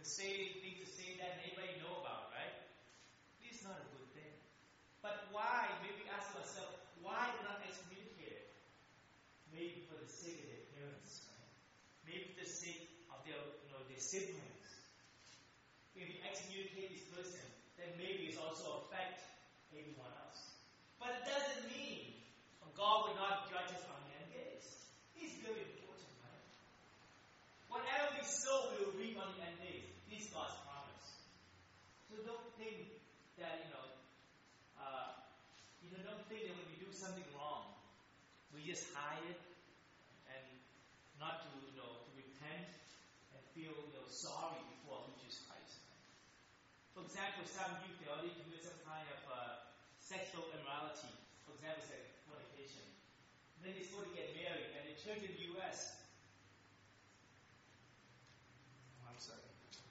to say things to say that everybody know about, right? This is not a good thing. But why? Maybe ask ourselves, why not excommunicate? Maybe for the sake of their parents, right? Maybe for the sake of their siblings. If we excommunicate this person, then maybe it's also affect everyone else. But it doesn't mean God will not judge us on the end days. It's very important, right? Whatever we sow, we will reap on the end days. This is God's promise. So don't think that, don't think that when we do something wrong, we just hide it and not to repent and feel sorry before Jesus Christ. For example, some youth, they already commit some kind of sexual immorality. For example, like fornication. And then they're supposed to get married, and the church in the U.S. I'm sorry.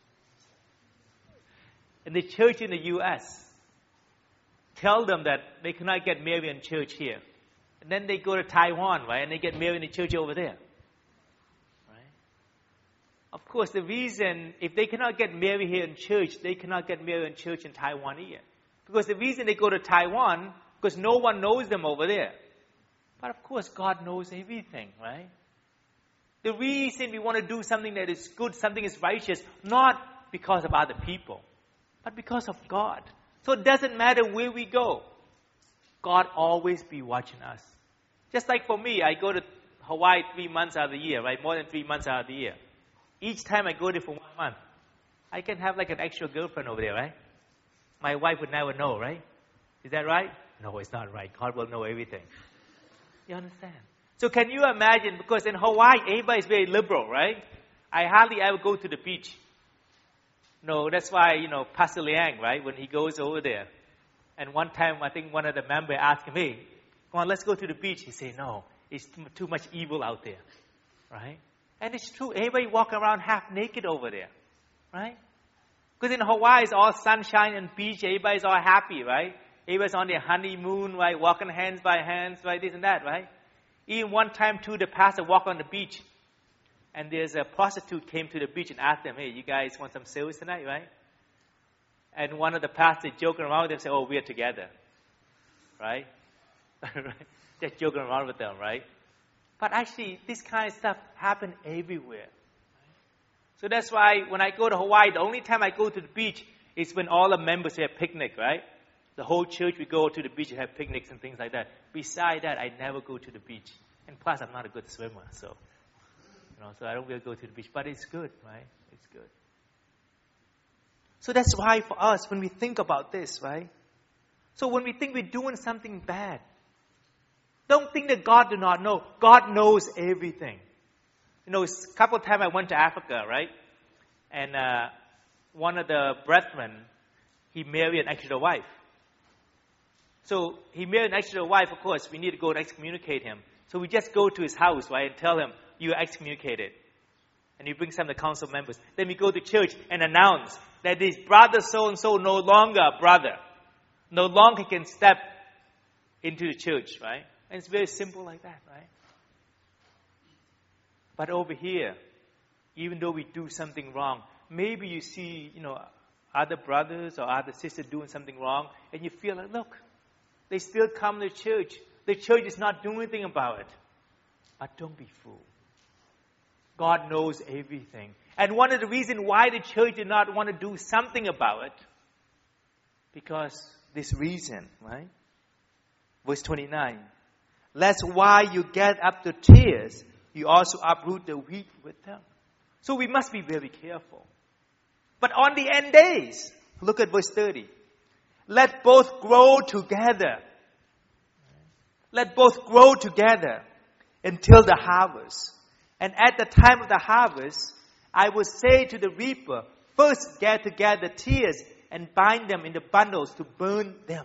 And the church in the U.S. tell them that they cannot get married in church here. And then they go to Taiwan, right? And they get married in the church over there. Right? Of course, the reason, if they cannot get married here in church, they cannot get married in church in Taiwan either. Because the reason they go to Taiwan, because no one knows them over there. But of course, God knows everything, right? The reason we want to do something that is good, something is righteous, not because of other people, but because of God. So it doesn't matter where we go. God always be watching us. Just like for me, I go to Hawaii 3 months out of the year, right? More than 3 months out of the year. Each time I go there for 1 month, I can have like an extra girlfriend over there, right? My wife would never know, right? Is that right? No, it's not right. God will know everything. You understand? So can you imagine, because in Hawaii, everybody is very liberal, right? I hardly ever go to the beach. No, that's why, Pastor Liang, right, when he goes over there. And one time, I think one of the members asked him, hey, come on, let's go to the beach. He said, no, it's too much evil out there, right? And it's true. Everybody walk around half naked over there, right? Because in Hawaii, it's all sunshine and beach. Everybody's all happy, right? Everybody's on their honeymoon, right? Walking hands by hands, right? This and that, right? Even one time, too, the pastor walked on the beach. And there's a prostitute came to the beach and asked them, hey, you guys want some service tonight, right? And one of the pastors joking around with them said, oh, we're together, right? Just joking around with them, right? But actually, this kind of stuff happens everywhere. So that's why when I go to Hawaii, the only time I go to the beach is when all the members have picnic, right? The whole church, we go to the beach and have picnics and things like that. Besides that, I never go to the beach. And plus, I'm not a good swimmer, so I don't really go to the beach. But it's good, right? It's good. So that's why for us, when we think about this, right? So when we think we're doing something bad, don't think that God do not know. God knows everything. A couple of times I went to Africa, right? And one of the brethren, he married an extra wife. So he married an extra wife, of course, we need to go and excommunicate him. So we just go to his house, right, and tell him, you are excommunicated. And he brings some of the council members. Then we go to church and announce that this brother so-and-so no longer a brother. No longer can step into the church, right? And it's very simple like that, right? But over here, even though we do something wrong, maybe you see, other brothers or other sisters doing something wrong, and you feel like, look, they still come to church. The church is not doing anything about it. But don't be fooled. God knows everything. And one of the reasons why the church did not want to do something about it, because this reason, right? Verse 29. Lest while you get up the tares, you also uproot the wheat with them. So we must be very careful. But on the end days, look at verse 30. Let both grow together. Let both grow together until the harvest. And at the time of the harvest, I will say to the reaper, first gather together tares and bind them in the bundles to burn them.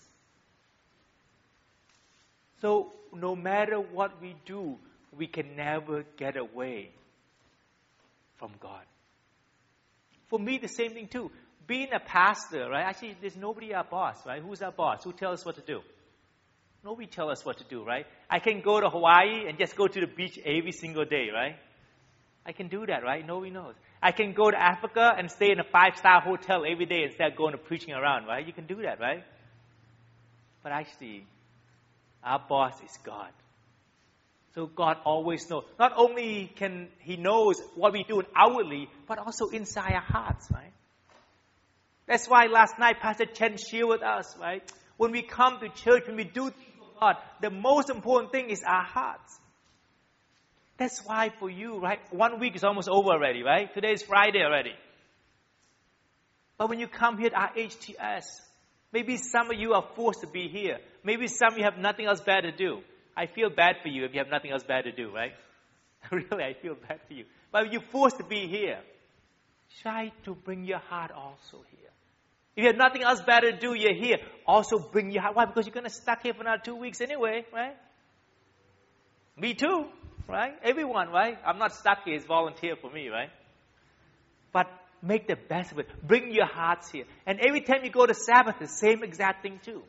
So no matter what we do, we can never get away from God. For me, the same thing too. Being a pastor, right? Actually, there's nobody our boss, right? Who's our boss? Who tells us what to do? Nobody tells us what to do, right? I can go to Hawaii and just go to the beach every single day, right? I can do that, right? Nobody knows. I can go to Africa and stay in a 5-star hotel every day instead of going to preaching around, right? You can do that, right? But actually, our boss is God. So God always knows. Not only can He knows what we do outwardly, but also inside our hearts, right? That's why last night Pastor Chen shared with us, right? When we come to church, when we do things for God, the most important thing is our hearts. That's why for you, right? 1 week is almost over already, right? Today is Friday already. But when you come here at RHTS, maybe some of you are forced to be here. Maybe some of you have nothing else better to do. I feel bad for you if you have nothing else better to do, right? Really, I feel bad for you. But if you're forced to be here, try to bring your heart also here. If you have nothing else better to do, you're here. Also bring your heart. Why? Because you're going to stuck here for another 2 weeks anyway, right? Me too, right? Everyone, right? I'm not stuck here. It's volunteer for me, right? But make the best of it. Bring your hearts here. And every time you go to Sabbath, the same exact thing too.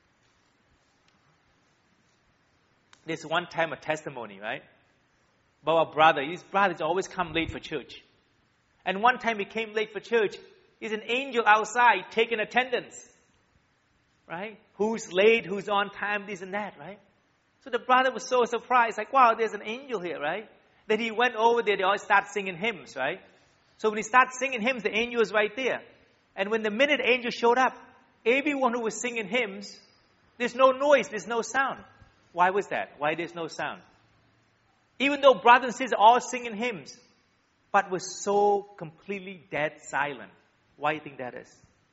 There's one time a testimony, right? About our brother. His brothers always come late for church. And one time he came late for church. There's an angel outside taking attendance. Right? Who's late, who's on time, this and that, right? So the brother was so surprised, like, wow, there's an angel here, right? Then he went over there, they all start singing hymns, right? So when he started singing hymns, the angel was right there. And when the minute the angel showed up, everyone who was singing hymns, there's no noise, there's no sound. Why was that? Why there's no sound? Even though brothers and sisters are all singing hymns, but was so completely dead silent. Why do you think that is?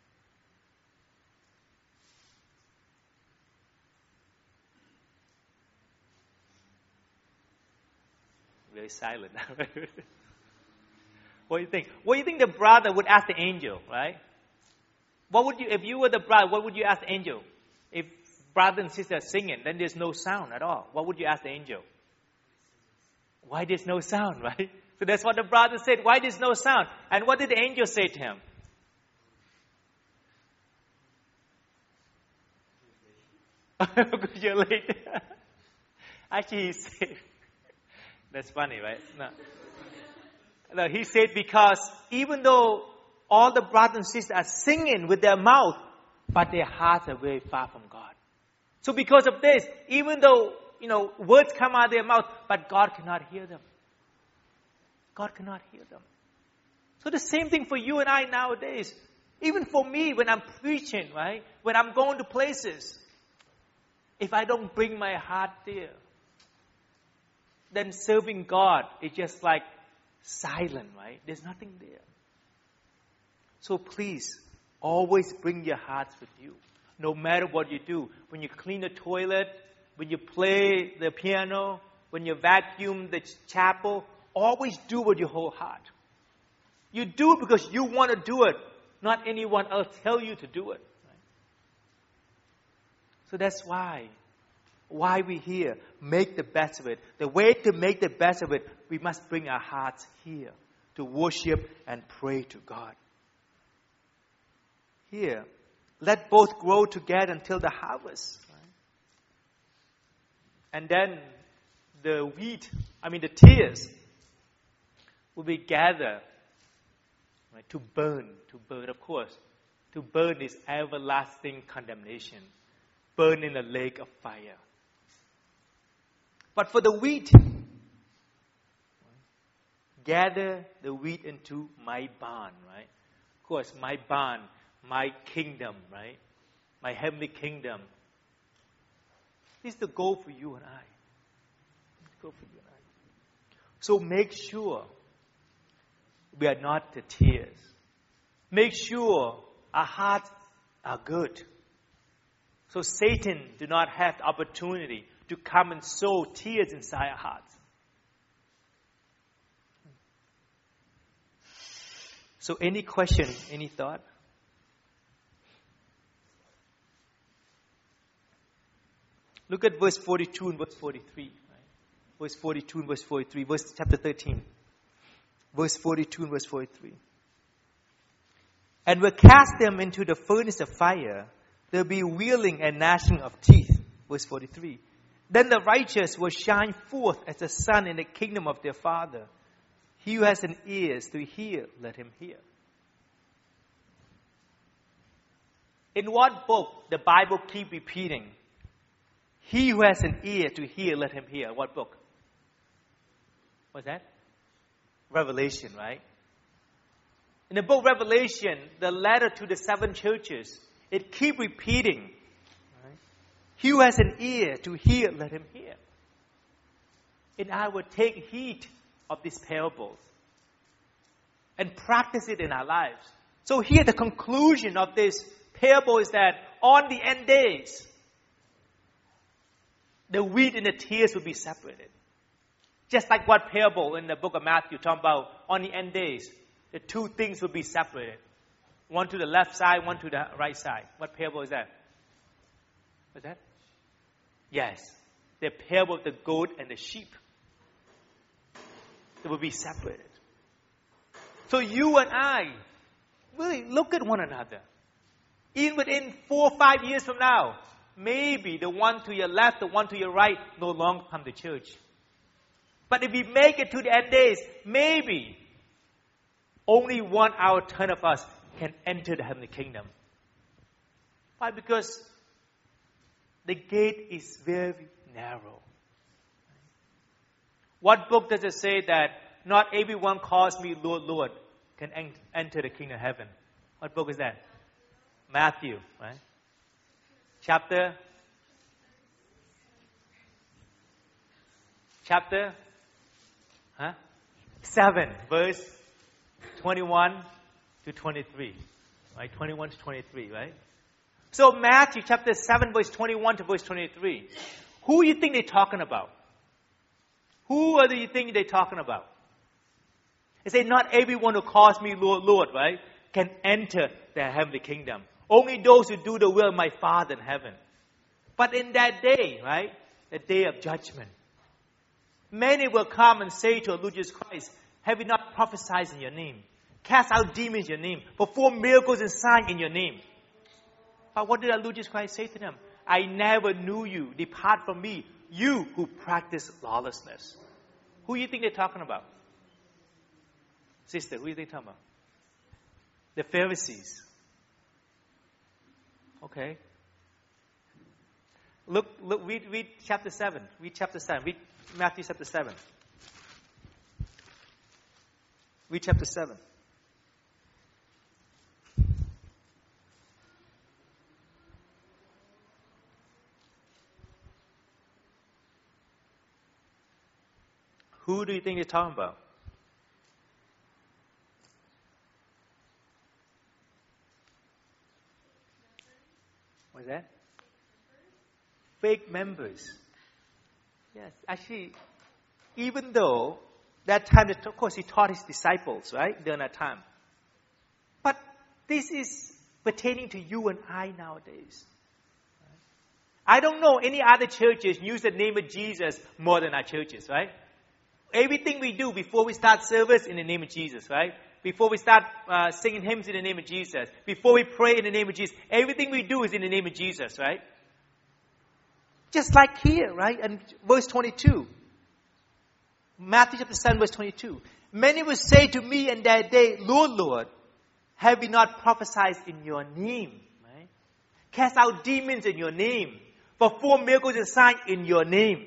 Very silent. What do you think? What do you think the brother would ask the angel, right? What would you, if you were the brother, what would you ask the angel? If brother and sister are singing, then there's no sound at all. What would you ask the angel? Why there's no sound, right? So that's what the brother said. Why there's no sound? And what did the angel say to him? Because you're late. Actually, he said, that's funny, right? No, he said because even though all the brothers and sisters are singing with their mouth, but their hearts are very far from God. So because of this, even though, words come out of their mouth, but God cannot hear them. God cannot hear them. So the same thing for you and I nowadays. Even for me, when I'm preaching, right? When I'm going to places, if I don't bring my heart there, then serving God is just like silent, right? There's nothing there. So please, always bring your hearts with you. No matter what you do. When you clean the toilet, when you play the piano, when you vacuum the chapel, always do it with your whole heart. You do it because you want to do it, not anyone else tell you to do it. Right? So that's why we're here. Make the best of it. The way to make the best of it, we must bring our hearts here to worship and pray to God. Here, let both grow together until the harvest. Right? And then the tears will be gathered, right, to burn, of course. To burn is everlasting condemnation. Burn in a lake of fire. But for the wheat, gather the wheat into my barn, right? Of course, my barn, my kingdom, right? My heavenly kingdom. This is the goal for you and I. So make sure we are not the tears. Make sure our hearts are good. So Satan do not have the opportunity to come and sow tears inside our hearts. So any question, any thought? Look at verse 42 and verse 43. Right? Verse 42 and verse 43. Chapter 13. Verse 42 and verse 43. And will cast them into the furnace of fire. There will be wailing and gnashing of teeth. Verse 43. Then the righteous will shine forth as the sun in the kingdom of their Father. He who has an ears to hear, let him hear. In what book the Bible keep repeating, he who has an ear to hear, let him hear? What book? What's that? Revelation, right? In the book Revelation, the letter to the 7 churches, it keep repeating, right? He who has an ear to hear, let him hear. And I will take heed of these parables and practice it in our lives. So here the conclusion of this parable is that on the end days, the wheat and the tares will be separated. Just like what parable in the book of Matthew talking about on the end days, the two things will be separated. One to the left side, one to the right side. What parable is that? What's that? Yes. The parable of the goat and the sheep. They will be separated. So you and I really look at one another. Even within 4 or 5 years from now, maybe the one to your left, the one to your right no longer come to church. But if we make it to the end days, maybe only 1 out of 10 of us can enter the heavenly kingdom. Why? Because the gate is very narrow. What book does it say that not everyone calls me Lord, Lord can enter the kingdom of heaven? What book is that? Matthew, right? Chapter 7, verse 21 to 23. Right? 21 to 23, right? So Matthew chapter 7, verse 21 to verse 23. Who do you think they're talking about? Who do you think they're talking about? They say, not everyone who calls me Lord, Lord, right, can enter the heavenly kingdom. Only those who do the will of my Father in heaven. But in that day, right, the day of judgment, many will come and say to our Lord Jesus Christ, have we not prophesied in your name? Cast out demons in your name? Perform miracles and signs in your name? But what did our Lord Jesus Christ say to them? I never knew you. Depart from me, you who practice lawlessness. Who do you think they're talking about? Sister, who do you think they're talking about? The Pharisees. Okay. Look, read chapter 7. Read chapter 7. Read Matthew chapter 7. Read chapter 7. Who do you think they're talking about? What's that? Fake members. Yes, actually, even though that time, of course, he taught his disciples, right, during that time. But this is pertaining to you and I nowadays. I don't know any other churches use the name of Jesus more than our churches, right? Everything we do before we start service in the name of Jesus, right? Before we start singing hymns in the name of Jesus. Before we pray in the name of Jesus. Everything we do is in the name of Jesus, right? Just like here, right? And verse 22. Matthew chapter 7, verse 22. Many will say to me in that day, Lord, Lord, have we not prophesied in your name? Right? Cast out demons in your name. Perform miracles and signs in your name.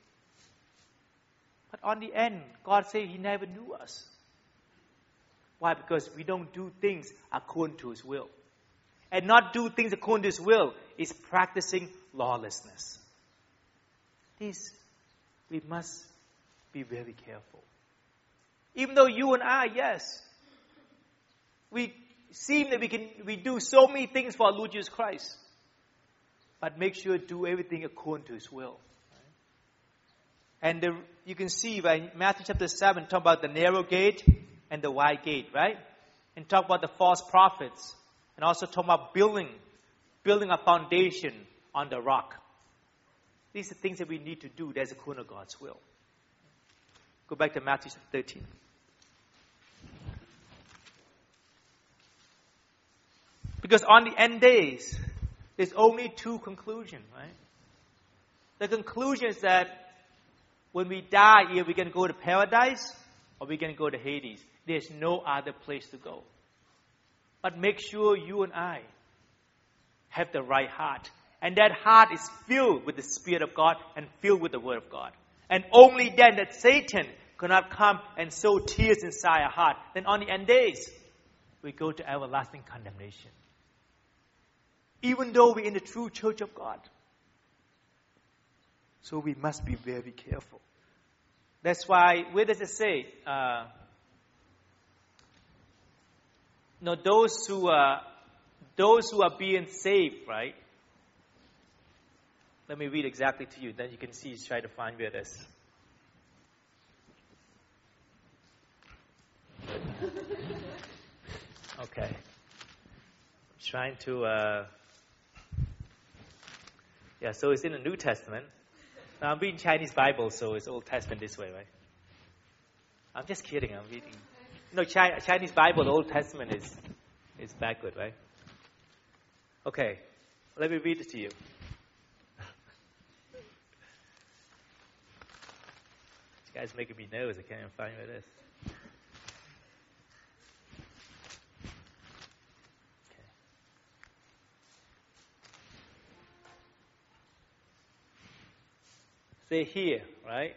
But on the end, God said he never knew us. Why? Because we don't do things according to his will. And not do things according to his will is practicing lawlessness. This, we must be very careful. Even though you and I, yes, we seem that we do so many things for our Lord Jesus Christ. But make sure to do everything according to his will. And you can see by Matthew chapter 7, talk about the narrow gate and the wide gate, right? And talk about the false prophets. And also talk about building a foundation on the rock. These are things that we need to do that's according to God's will. Go back to Matthew 13. Because on the end days, there's only two conclusions, right? The conclusion is that when we die here, we're going to go to paradise, or we're going to go to Hades. There's no other place to go. But make sure you and I have the right heart. And that heart is filled with the Spirit of God and filled with the Word of God. And only then that Satan cannot come and sow tears inside our heart. Then on the end days, we go to everlasting condemnation. Even though we're in the true church of God. So we must be very careful. That's why, where does it say? Those who are being saved, right? Let me read exactly to you. Then you can see, try to find where it is. Okay. Trying to... so it's in the New Testament. Now, I'm reading Chinese Bible, so it's Old Testament this way, right? I'm just kidding. I'm reading. Chinese Bible, the Old Testament is backward, right? Okay. Let me read it to you. This guy's making me nervous. I can't even find where it is. Say here, right?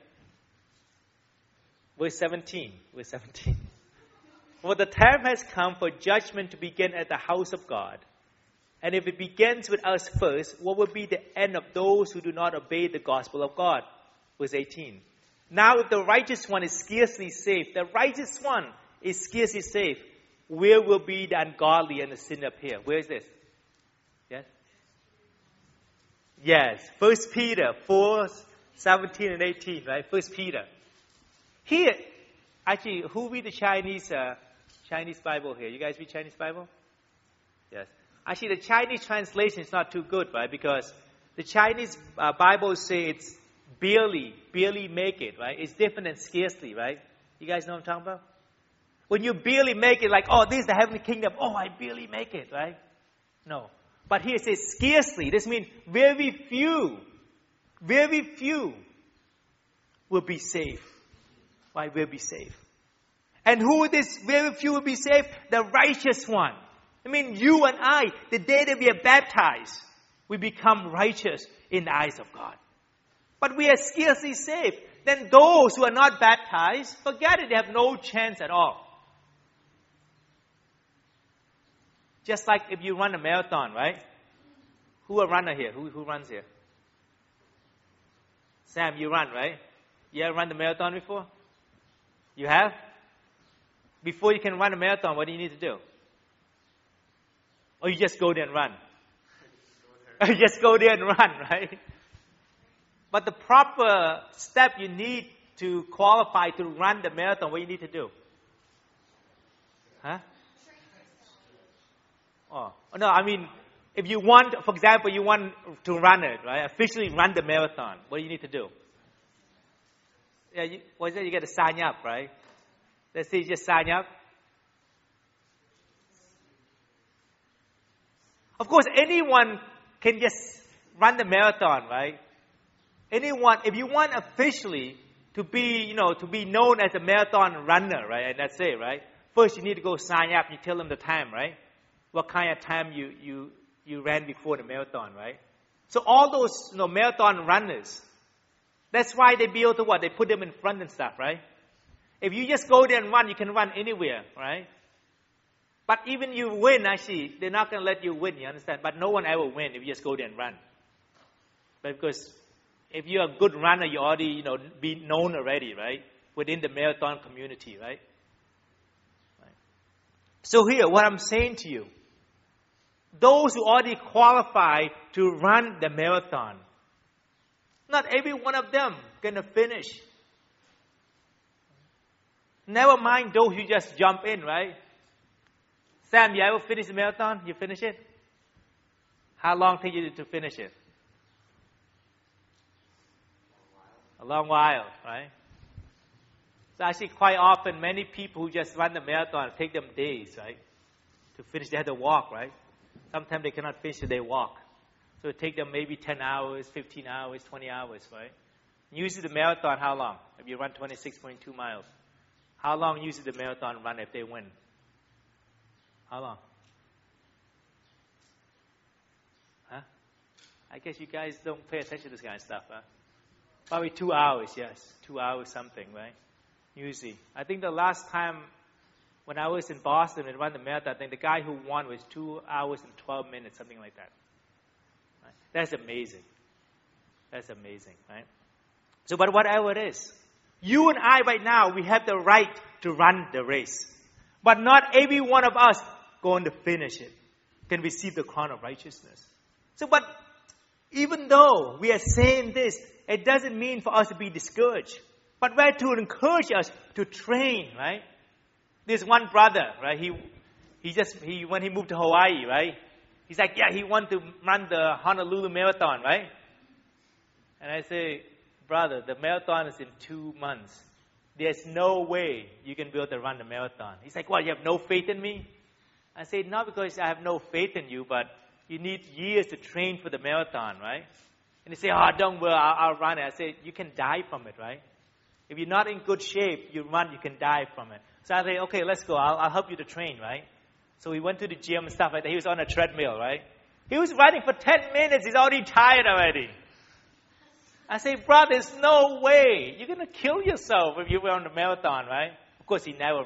Verse 17. For the time has come for judgment to begin at the house of God. And if it begins with us first, what will be the end of those who do not obey the gospel of God? Verse 18. Now if the righteous one is scarcely saved, where will be the ungodly and the sinner appear? Where is this? Yes? Yes. 1 Peter 4, 17 and 18, right? 1 Peter. Here, actually, who read the Chinese Bible here? You guys read Chinese Bible? Yes. Actually, the Chinese translation is not too good, right? Because the Chinese Bible say it's barely make it, right? It's different than scarcely, right? You guys know what I'm talking about? When you barely make it, like, this is the heavenly kingdom. I barely make it, right? No. But here it says scarcely. This means very few will be saved. Why will be saved? And who this very few will be saved? The righteous one. I mean, you and I, the day that we are baptized, we become righteous in the eyes of God. But we are scarcely saved. Then those who are not baptized, forget it, they have no chance at all. Just like if you run a marathon, right? Who a runner here? Who runs here? Sam, you run, right? You ever run the marathon before? You have? Before you can run a marathon, what do you need to do? Or you just go there and run? You just go there and run, right? But the proper step you need to qualify to run the marathon, what do you need to do? Huh? No, I mean, if you want, for example, you want to run it, right? Officially run the marathon. What do you need to do? What is it? You got to sign up, right? Let's say you just sign up. Of course, anyone can just run the marathon, right? Anyone, if you want officially to be, to be known as a marathon runner, right? And that's it, right? First, you need to go sign up. You tell them the time, right? What kind of time you ran before the marathon, right? So all those, marathon runners, that's why they build to what? They put them in front and stuff, right? If you just go there and run, you can run anywhere, right? But even you win, actually, they're not going to let you win, you understand? But no one ever win if you just go there and run. But because if you're a good runner, you already, be known already, right? Within the marathon community, right? So here, what I'm saying to you, those who already qualify to run the marathon, not every one of them going to finish. Never mind those who just jump in, right? Sam, you ever finish the marathon? You finish it? How long take you to finish it? A long while, right? So actually quite often many people who just run the marathon take them days, right? To finish, they have to walk, right? Sometimes they cannot finish, so they walk. So it take them maybe 10 hours, 15 hours, 20 hours, right? Usually the marathon, how long? If you run 26.2 miles. How long usually the marathon run if they win? How long? Huh? I guess you guys don't pay attention to this kind of stuff, huh? Probably 2 hours, yes. 2 hours something, right? Usually. I think the last time when I was in Boston and ran the marathon, I think the guy who won was 2 hours and 12 minutes, something like that. Right? That's amazing. That's amazing, right? So, but whatever it is, you and I right now, we have the right to run the race. But not every one of us going to finish it can receive the crown of righteousness. So, but even though we are saying this, it doesn't mean for us to be discouraged, but rather to encourage us to train, right? There's one brother, right? He when he moved to Hawaii, right? He's like, yeah, he wanted to run the Honolulu Marathon, right? And I say, brother, the marathon is in 2 months. There's no way you can be able to run the marathon. He's like, what, you have no faith in me? I say, not because I have no faith in you, but you need years to train for the marathon, right? And he say, oh, don't worry, I'll run it. I say, you can die from it, right? If you're not in good shape, you run, you can die from it. So I say, okay, let's go. I'll help you to train, right? So we went to the gym and stuff like that. He was on a treadmill, right? He was running for 10 minutes. He's already tired already. I say, brother, there's no way. You're going to kill yourself if you were on the marathon, right? Of course, he never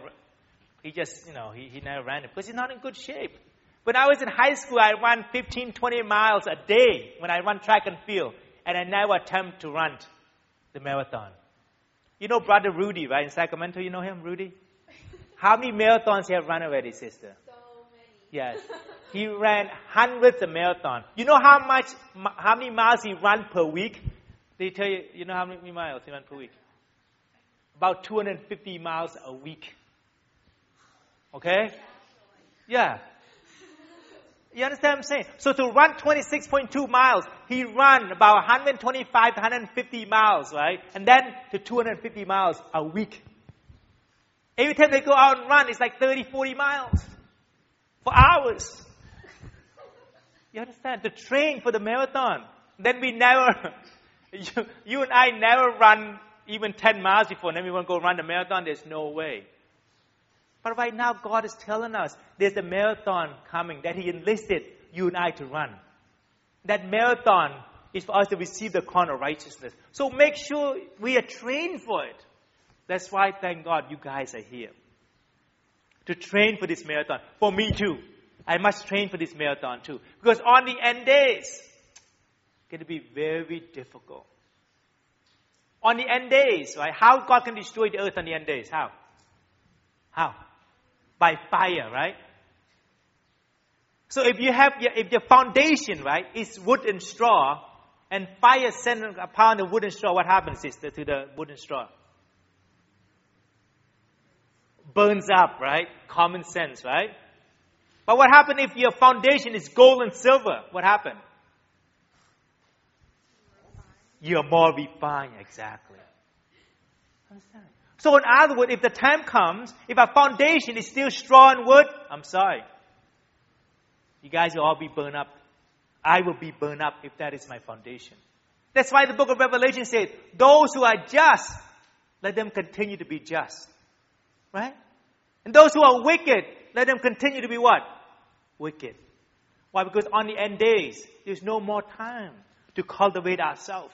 ran it because he's not in good shape. When I was in high school, I ran 15, 20 miles a day when I run track and field. And I never attempt to run the marathon. You know Brother Rudy, right? In Sacramento, you know him, Rudy? How many marathons he have run already, sister? So many. Yes. He ran hundreds of marathons. You know how many miles he ran per week? They tell you, you know how many miles he ran per week? About 250 miles a week. Okay? Yeah. You understand what I'm saying? So to run 26.2 miles, he ran about 125 to 150 miles, right? And then to 250 miles a week. Every time they go out and run, it's like 30, 40 miles for hours. You understand? To train for the marathon. Then we never, you and I never run even 10 miles before. And then we want to go run the marathon. There's no way. But right now, God is telling us there's a marathon coming that He enlisted you and I to run. That marathon is for us to receive the crown of righteousness. So make sure we are trained for it. That's why, thank God, you guys are here. To train for this marathon. For me too. I must train for this marathon too. Because on the end days, it's going to be very difficult. On the end days, right? How God can destroy the earth on the end days? How? How? By fire, right? So if the foundation, right, is wood and straw, and fire sent upon the wood and straw, what happens, sister, to the wood and straw? Burns up, right? Common sense, right? But what happens if your foundation is gold and silver? What happened? You're more refined, exactly. Understand? So in other words, if the time comes, if our foundation is still straw and wood, I'm sorry. You guys will all be burned up. I will be burned up if that is my foundation. That's why the book of Revelation says, those who are just, let them continue to be just. Right? And those who are wicked, let them continue to be what? Wicked. Why? Because on the end days, there's no more time to cultivate ourselves.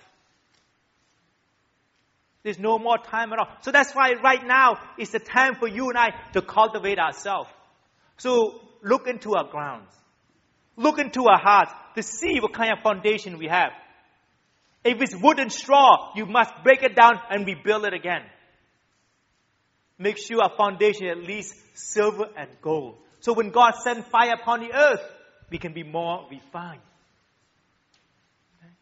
There's no more time at all. So that's why right now is the time for you and I to cultivate ourselves. So look into our grounds. Look into our hearts to see what kind of foundation we have. If it's wood and straw, you must break it down and rebuild it again. Make sure our foundation is at least silver and gold. So when God sends fire upon the earth, we can be more refined. Okay.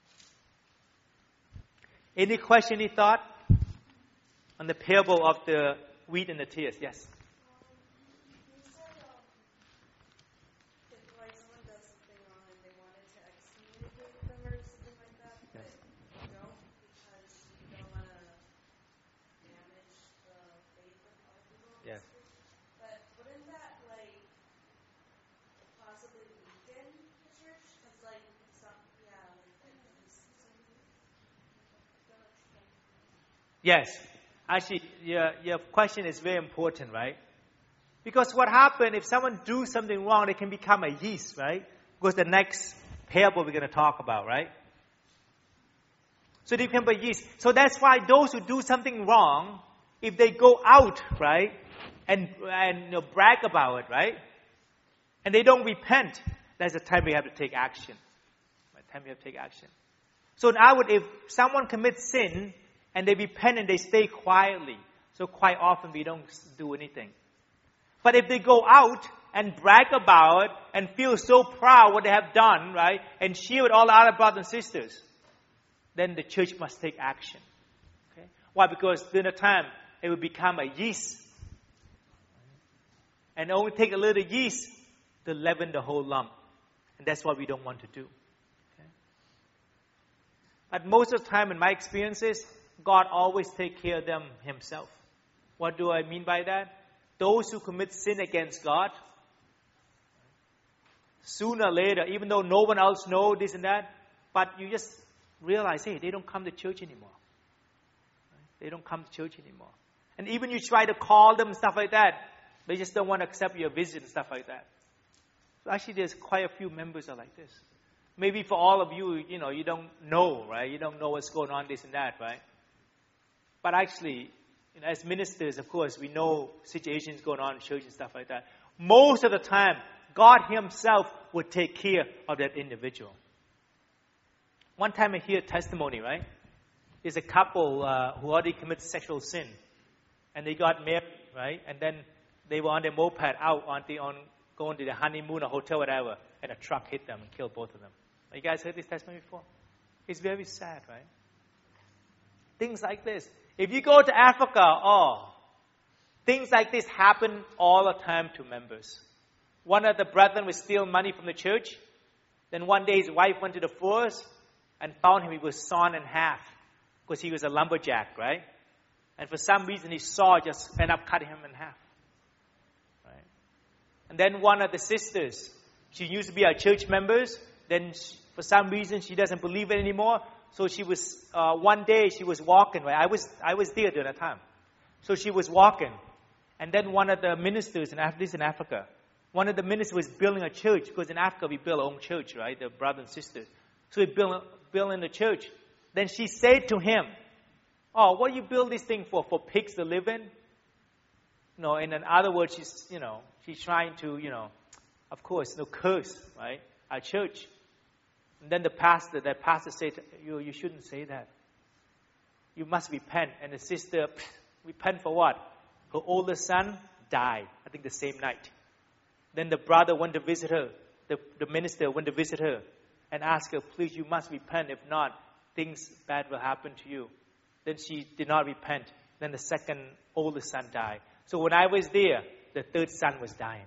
Any question, any thought on the parable of the wheat and the tares? Yes. You said if like someone does something wrong and they wanted to excommunicate them or something like that, but you don't because you don't want to damage the faith of other people. Yes. But wouldn't that like possibly weaken the church? Because like some, yeah, like Yes. Actually, your question is very important, right? Because what happens if someone do something wrong, they can become a yeast, right? Because the next parable we're going to talk about, right? So they become a yeast. So that's why those who do something wrong, if they go out, right, and brag about it, right, and they don't repent, that's the time we have to take action. Time we have to take action. So in other words, if someone commits sin and they repent and they stay quietly, so quite often we don't do anything. But if they go out and brag about it and feel so proud what they have done, right, and share with all the other brothers and sisters, then the church must take action. Okay? Why? Because during the time it will become a yeast. And it only take a little yeast to leaven the whole lump. And that's what we don't want to do. Okay? But most of the time in my experiences, God always takes care of them himself. What do I mean by that? Those who commit sin against God, sooner or later, even though no one else knows this and that, but you just realize, hey, they don't come to church anymore. They don't come to church anymore. And even you try to call them and stuff like that, they just don't want to accept your visit and stuff like that. So actually, there's quite a few members are like this. Maybe for all of you, you don't know, right? You don't know what's going on, this and that, right? But actually, as ministers, of course, we know situations going on in church and stuff like that. Most of the time, God himself would take care of that individual. One time I hear a testimony, right? There's a couple who already committed sexual sin. And they got married, right? And then they were on their moped out going to the honeymoon or hotel, whatever. And a truck hit them and killed both of them. You guys heard this testimony before? It's very sad, right? Things like this. If you go to Africa, things like this happen all the time to members. One of the brethren was stealing money from the church. Then one day his wife went to the forest and found him. He was sawn in half because he was a lumberjack, right? And for some reason his saw just ended up cutting him in half. Right? And then one of the sisters, she used to be our church members. Then for some reason she doesn't believe it anymore. So she was, one day she was walking, right? I was there during that time. So she was walking. And then one of the ministers, this in Africa, one of the ministers was building a church, because in Africa we build our own church, right? The brothers and sisters. So we built in the church. Then she said to him, what do you build this thing for? For pigs to live in? And in other words, she's trying to, of course, curse, right? Our church. And then that pastor said, you shouldn't say that. You must repent. And the sister, repent for what? Her oldest son died, I think the same night. Then the brother went to visit her. The minister went to visit her and asked her, please, you must repent. If not, things bad will happen to you. Then she did not repent. Then the second oldest son died. So when I was there, the third son was dying.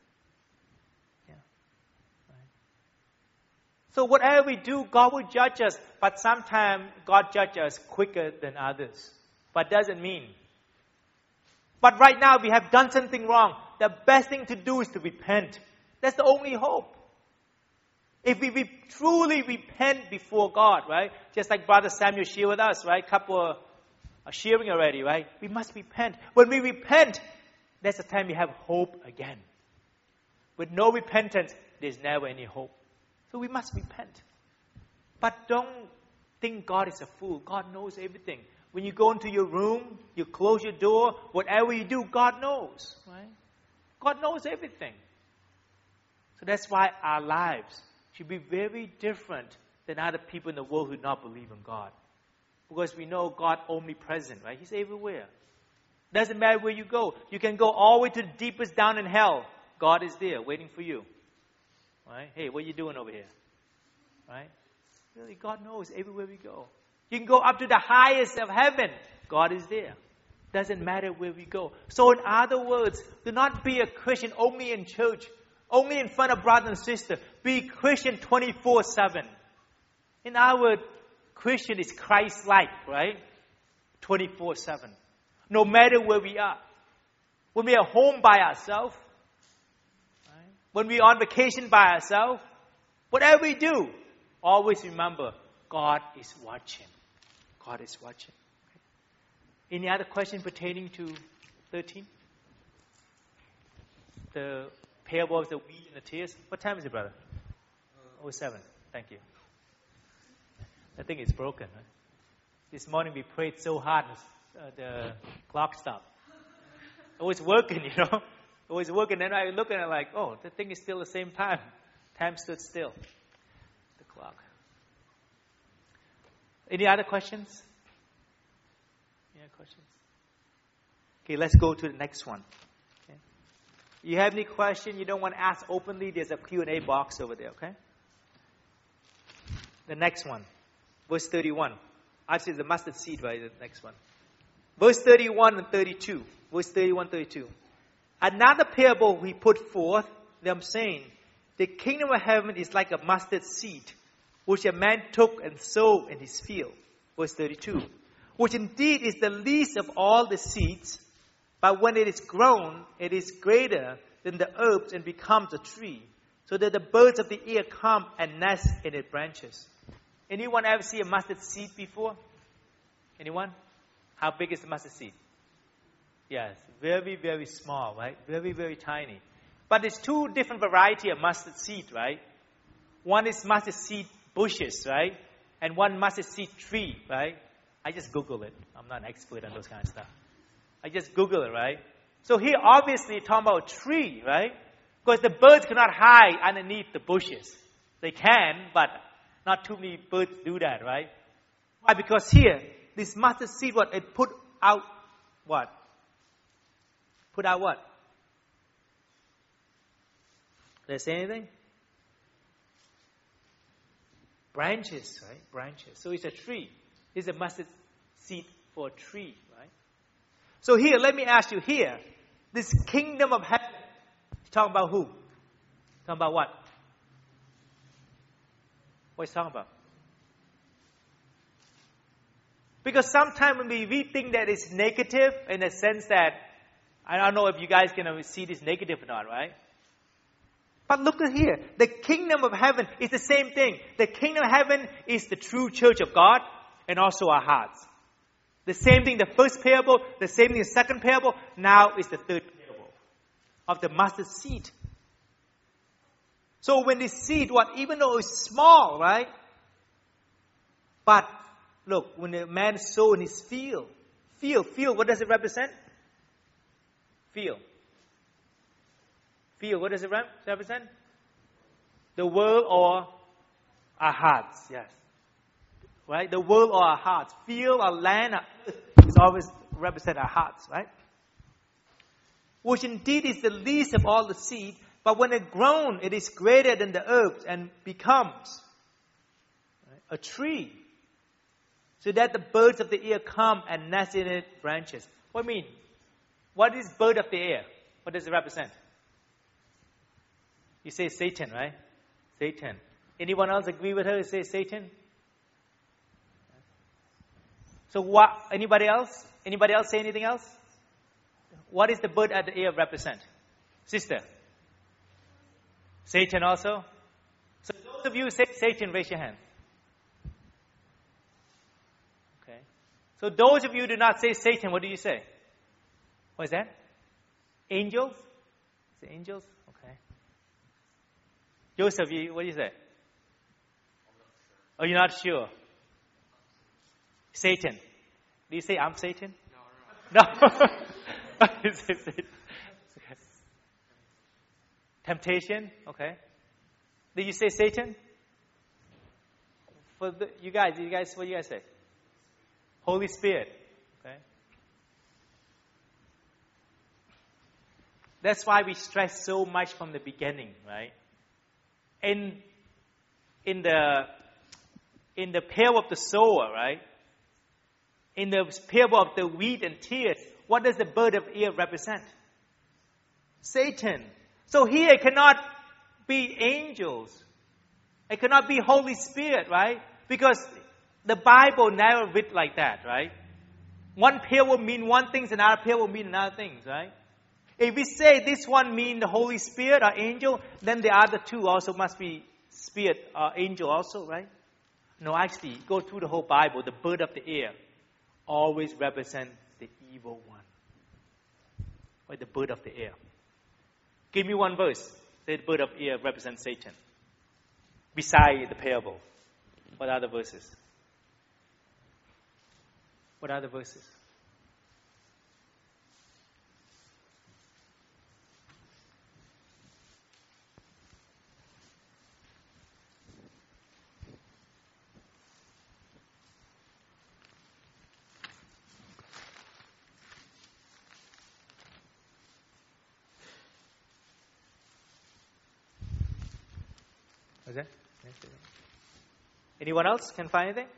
So whatever we do, God will judge us. But sometimes God judges us quicker than others. But doesn't mean. But right now we have done something wrong. The best thing to do is to repent. That's the only hope. If we truly repent before God, right? Just like Brother Samuel shared with us, right? Couple are sharing already, right? We must repent. When we repent, that's the time we have hope again. With no repentance, there's never any hope. So we must repent. But don't think God is a fool. God knows everything. When you go into your room, you close your door, whatever you do, God knows. Right? God knows everything. So that's why our lives should be very different than other people in the world who do not believe in God. Because we know God omnipresent, right? He's everywhere. Doesn't matter where you go. You can go all the way to the deepest down in hell. God is there waiting for you. Right? Hey, what are you doing over here? Right? Really, God knows everywhere we go. You can go up to the highest of heaven. God is there. Doesn't matter where we go. So in other words, do not be a Christian only in church, only in front of brother and sister. Be Christian 24/7. In other words, Christian is Christ-like, right? 24/7. No matter where we are. When we are home by ourselves, when we're on vacation by ourselves, whatever we do, always remember, God is watching. God is watching. Any other question pertaining to 13? The parable of the wheat and the tares. What time is it, brother? 07. Thank you. I think it's broken. Right? This morning we prayed so hard, the clock stopped. It was working, It was working. Then I look at it like, oh, the thing is still the same time. Time stood still. The clock. Any other questions? Any other questions? Okay, let's go to the next one. Okay. You have any question you don't want to ask openly, there's a Q&A box over there, okay? The next one, verse 31. Actually, the mustard seed, right? The next one. Verse 31 and 32. Verse 31, 32. Another parable he put forth, them saying, the kingdom of heaven is like a mustard seed, which a man took and sowed in his field. Verse 32. Which indeed is the least of all the seeds, but when it is grown, it is greater than the herbs and becomes a tree, so that the birds of the air come and nest in its branches. Anyone ever see a mustard seed before? Anyone? How big is the mustard seed? Yes, very, very small, right? Very, very tiny. But there's two different varieties of mustard seed, right? One is mustard seed bushes, right? And one mustard seed tree, right? I just Google it. I'm not an expert on those kind of stuff. I just Google it, right? So here, obviously, talking about a tree, right? Because the birds cannot hide underneath the bushes. They can, but not too many birds do that, right? Why? Because here, this mustard seed, what? It put out what? Put out what? Did I say anything? Branches, right? Branches. So it's a tree. It's a mustard seed for a tree, right? So here, let me ask you here. This kingdom of heaven, talking about who? Talking about what? What is talking about? Because sometimes when we think that it's negative in the sense that, I don't know if you guys can see this negative or not, right? But look at here. The kingdom of heaven is the same thing. The kingdom of heaven is the true church of God and also our hearts. The same thing, the first parable, the same thing, the second parable, now is the third parable of the mustard seed. So when this seed, even though it's small, right? But look, when a man sow in his field, what does it represent? Field, what does it represent? The world or our hearts, yes. Right? The world or our hearts. Field or land is always represent our hearts, right? Which indeed is the least of all the seed, but when it grown, it is greater than the herbs and becomes a tree, so that the birds of the air come and nest in its branches. What do you mean? What is bird of the air? What does it represent? You say Satan, right? Satan. Anyone else agree with her? Say Satan. So what? Anybody else? Anybody else say anything else? What is the bird of the air represent? Sister. Satan also. So those of you who say Satan, raise your hand. Okay. So those of you who do not say Satan, what do you say? What is that? Angels? Is it angels? Okay. Joseph, what do you say? Oh, you're not sure? Satan. Do you say I'm Satan? No. You say Satan. Okay. Temptation? Okay. Did you say Satan? For you guys, what do you guys say? Holy Spirit. Okay. That's why we stress so much from the beginning, right? In the parable of the sower, right? In the parable of the wheat and tares, what does the bird of air represent? Satan. So here it cannot be angels. It cannot be Holy Spirit, right? Because the Bible never written like that, right? One parable mean one thing, another parable mean another thing, right? If we say this one mean the Holy Spirit or angel, then the other two also must be spirit or angel also, right? No, actually, go through the whole Bible. The bird of the air always represent the the evil one. Or the bird of the air. Give me one verse. Say the bird of the air represents Satan. Beside the parable. What are the verses? What are the verses? Is it? Anyone else can find anything?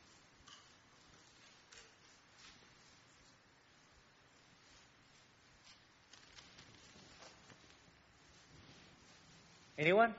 Anyone?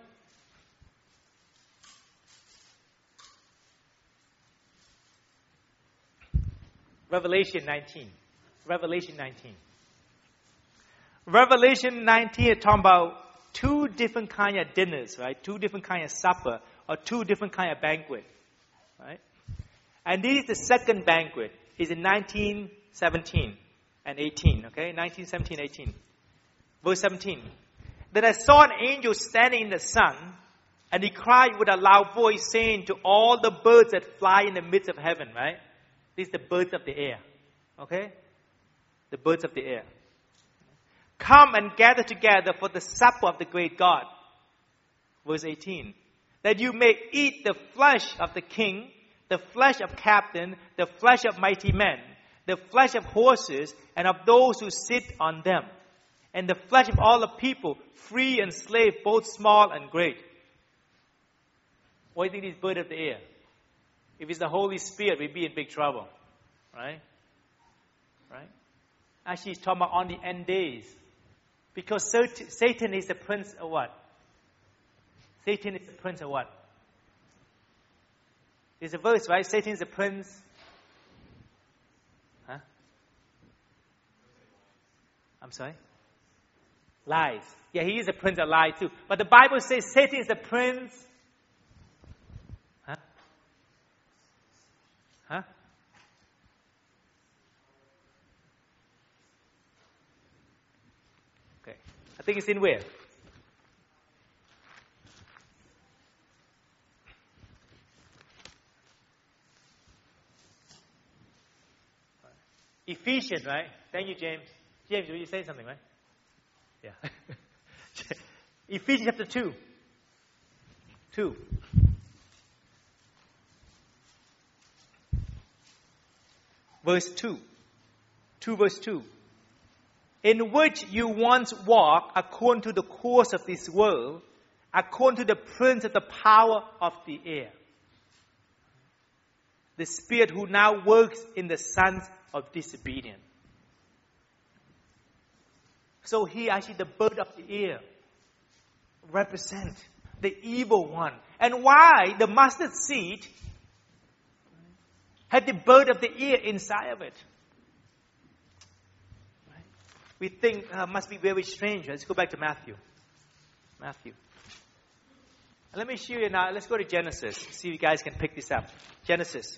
Revelation 19. Revelation 19. Revelation 19 is talking about two different kind of dinners, right? Two different kind of supper, or two different kind of banquet, right? And this is the second banquet. Is in 1917 and 18, okay? 1917, 18. Verse 17. Then I saw an angel standing in the sun, and he cried with a loud voice, saying to all the birds that fly in the midst of heaven, right? These are the birds of the air, okay? The birds of the air. Come and gather together for the supper of the great God. Verse 18. That you may eat the flesh of the king, the flesh of captain, the flesh of mighty men, the flesh of horses, and of those who sit on them, and the flesh of all the people, free and slave, both small and great. What do you think is bird of the air? If it's the Holy Spirit, we'd be in big trouble. Right? Right? Actually, he's talking about on the end days. Because Satan is the prince of what? Satan is the prince of what? There's a verse, right? Satan is the prince. Huh? I'm sorry? Lies. Yeah, he is the prince of lies too. But the Bible says Satan is the prince. Huh? Huh? Okay. I think it's in where? Ephesians, right? Thank you, James. James, will you say something, right? Yeah. Ephesians chapter 2. 2. Verse 2. 2 verse 2. In which you once walked according to the course of this world, according to the prince of the power of the air. The spirit who now works in the sons of disobedience. So here actually the bird of the air represent the evil one. And why the mustard seed had the bird of the air inside of it? Right? We think must be very strange. Let's go back to Matthew. Matthew. And let me show you now. Let's go to Genesis. See if you guys can pick this up. Genesis.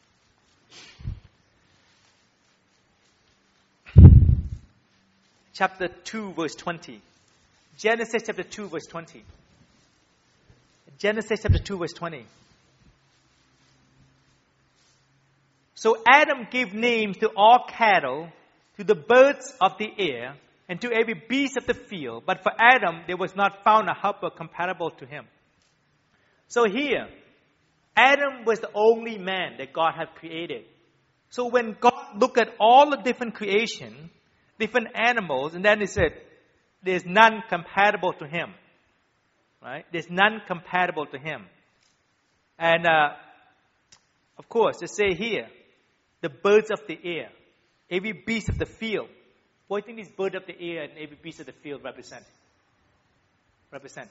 Chapter 2, verse 20. Genesis chapter 2, verse 20. Genesis chapter 2, verse 20. So Adam gave names to all cattle, to the birds of the air, and to every beast of the field. But for Adam, there was not found a helper compatible to him. So here, Adam was the only man that God had created. So when God looked at all the different creation, different animals, and then he said, there's none compatible to him. Right? There's none compatible to him. And, of course, they say here, the birds of the air, every beast of the field. What do you think these birds of the air and every beast of the field represent? Represent.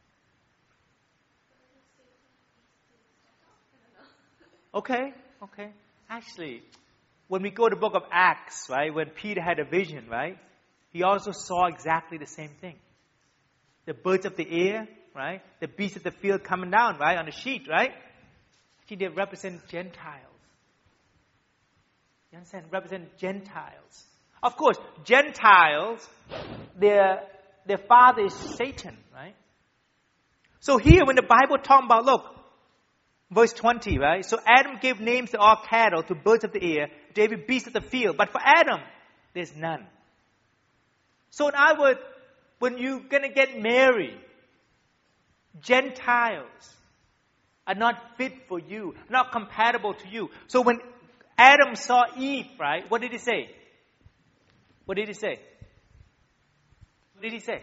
Okay. Actually, when we go to the book of Acts, right, when Peter had a vision, right, he also saw exactly the same thing. The birds of the air, right, the beasts of the field coming down, right, on the sheet, right? Actually, they represent Gentiles. You understand? Represent Gentiles. Of course, Gentiles, their father is Satan, right? So here, when the Bible talks about, look, verse 20, right? So Adam gave names to all cattle, to birds of the air, to every beast of the field. But for Adam, there's none. So in other words, when you're going to get married, Gentiles are not fit for you, not compatible to you. So when Adam saw Eve, right, what did he say? What did he say? What did he say?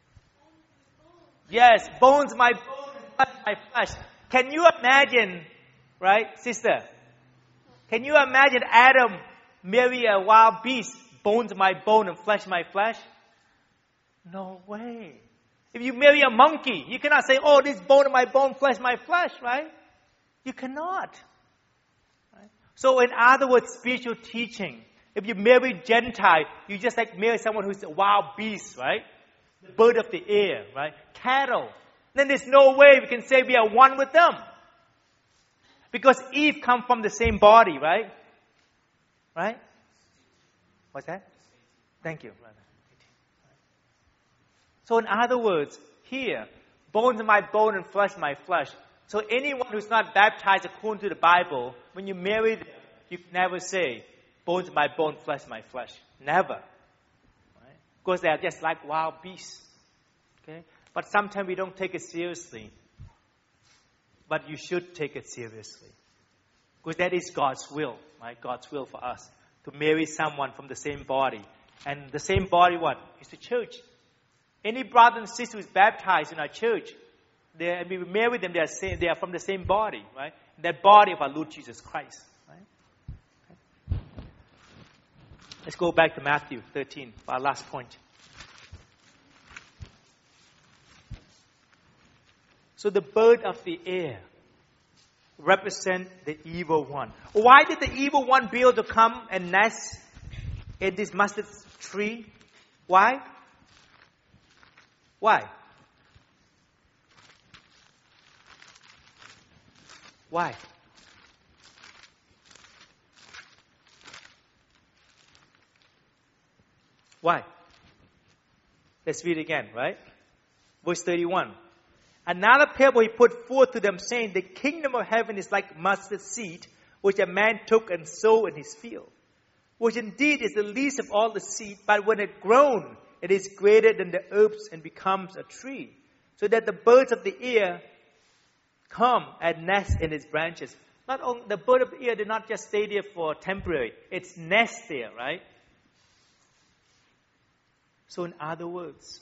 Yes, bones my bone and flesh my flesh. Can you imagine, right, sister? Can you imagine Adam marry a wild beast, bones my bone and flesh my flesh? No way. If you marry a monkey, you cannot say, oh, this bone of my bone, flesh my flesh, right? You cannot. Right? So in other words, spiritual teaching, if you marry Gentile, you just like marry someone who's a wild beast, right? The bird of the air, right? Cattle. Then there's no way we can say we are one with them. Because Eve come from the same body, right? Right? What's that? Thank you, brother. So in other words, here, bones of my bone and flesh my flesh. So anyone who's not baptized according to the Bible, when you marry them, you can never say, bones of my bone, flesh my flesh. Never. Right? Because they are just like wild beasts. Okay? But sometimes we don't take it seriously. But you should take it seriously. Because that is God's will. Right? God's will for us. To marry someone from the same body. And the same body what? Is the church. Any brother and sister who is baptized in our church, and we marry them, they are from the same body, right? That body of our Lord Jesus Christ, right? Okay. Let's go back to Matthew 13 for our last point. So the bird of the air represent the evil one. Why did the evil one be able to come and nest in this mustard tree? Why? Why? Why? Why? Let's read it again, right? Verse 31. Another parable he put forth to them, saying, the kingdom of heaven is like mustard seed, which a man took and sowed in his field, which indeed is the least of all the seed, but when it grown, it is greater than the herbs and becomes a tree, so that the birds of the air come and nest in its branches. Not only the bird of the air did not just stay there for temporary; it's nest there, right? So, in other words,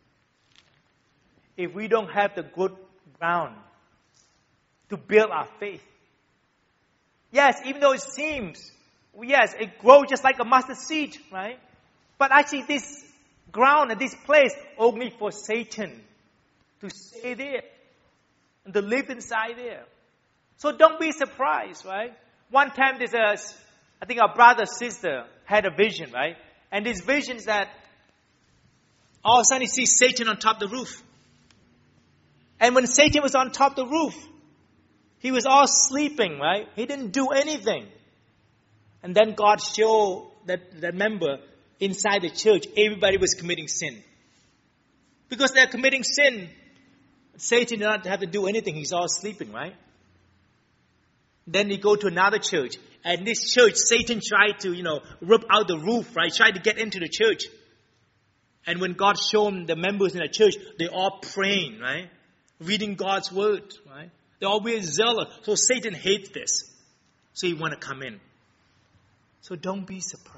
if we don't have the good ground to build our faith, yes, even though it seems, yes, it grows just like a mustard seed, right? But actually, this ground and this place only for Satan to stay there and to live inside there. So don't be surprised, right? One time I think our brother, sister had a vision, right? And this vision is that all of a sudden he sees Satan on top of the roof. And when Satan was on top of the roof, he was all sleeping, right? He didn't do anything. And then God showed that member inside the church, everybody was committing sin. Because they're committing sin, Satan did not have to do anything. He's all sleeping, right? Then they go to another church. And this church, Satan tried to, rip out the roof, right? Tried to get into the church. And when God showed them the members in the church, they're all praying, right? Reading God's word, right? They're all very zealous. So Satan hates this. So he want to come in. So don't be surprised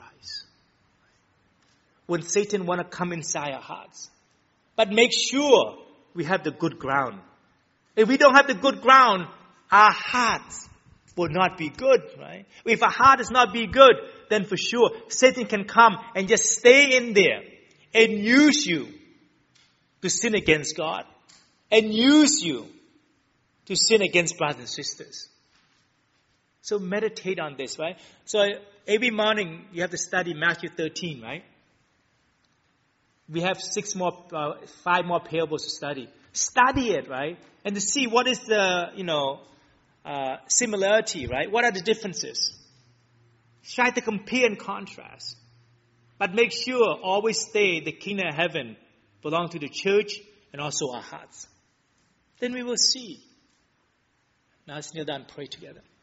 when Satan want to come inside our hearts. But make sure we have the good ground. If we don't have the good ground, our hearts will not be good, right? If our heart is not be good, then for sure Satan can come and just stay in there and use you to sin against God and use you to sin against brothers and sisters. So meditate on this, right? So every morning you have to study Matthew 13, right? We have 5 more parables to study. Study it, right? And to see what is the, similarity, right? What are the differences? Try to compare and contrast. But make sure, always stay, the kingdom of heaven belong to the church and also our hearts. Then we will see. Now let's kneel down and pray together.